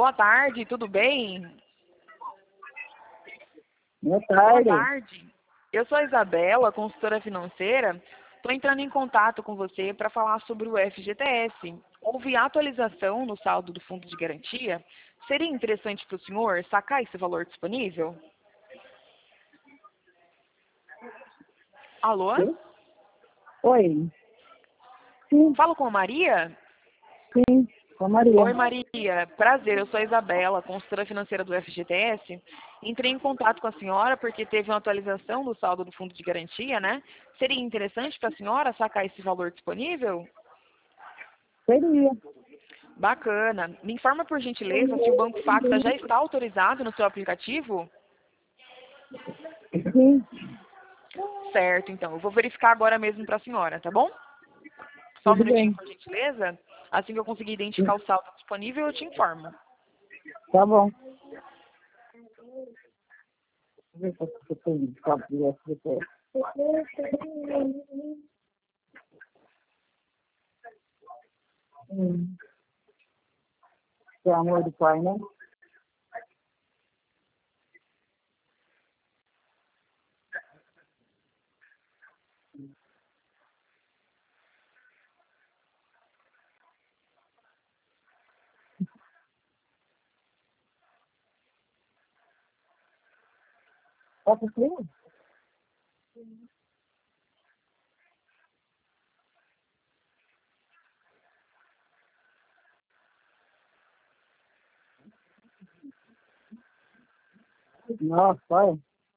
Boa tarde, tudo bem? Boa Boa tarde. tarde. Eu sou a Isabela, consultora financeira. Estou entrando em contato com você para falar sobre o FGTS. Houve atualização no saldo do fundo de garantia. Seria interessante para o senhor sacar esse valor disponível? Alô? Sim? Oi. Sim, Falo com a Maria? sim, com a Maria. Oi, Maria. Prazer, eu sou a Isabela, consultora financeira do FGTS. Entrei em contato com a senhora porque teve uma atualização do saldo do fundo de garantia, né? Seria interessante para a senhora sacar esse valor disponível? Seria. Bacana. Me informa, por gentileza, se o Banco Facta já está autorizado no seu aplicativo? Sim, Certo, então. Eu vou verificar agora mesmo para a senhora, tá bom? Só um tudo minutinho, bem. por gentileza. Assim que eu conseguir identificar o saldo disponível, eu te informo. Tá bom. Deixa eu ver se eu tenho de cabo de FGTS. Pelo amor do pai, né? Tá possível? Nossa, olha.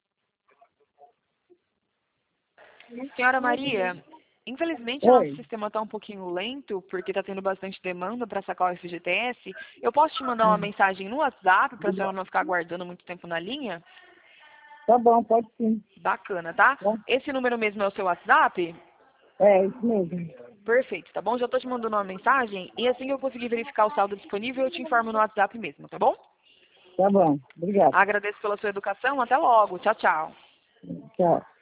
Senhora Maria, infelizmente o nosso Oi. sistema está um pouquinho lento, porque está tendo bastante demanda para sacar o FGTS. Eu posso te mandar uma mensagem no WhatsApp para a senhora não ficar aguardando muito tempo na linha? Tá bom, pode sim. Bacana, tá? Tá? Esse número mesmo é o seu WhatsApp? É, isso mesmo. Perfeito, tá bom? Já estou te mandando uma mensagem e assim que eu conseguir verificar o saldo disponível, eu te informo no WhatsApp mesmo, tá bom? Tá bom. Obrigado. Agradeço pela sua educação. Até logo. Tchau, tchau. Tchau.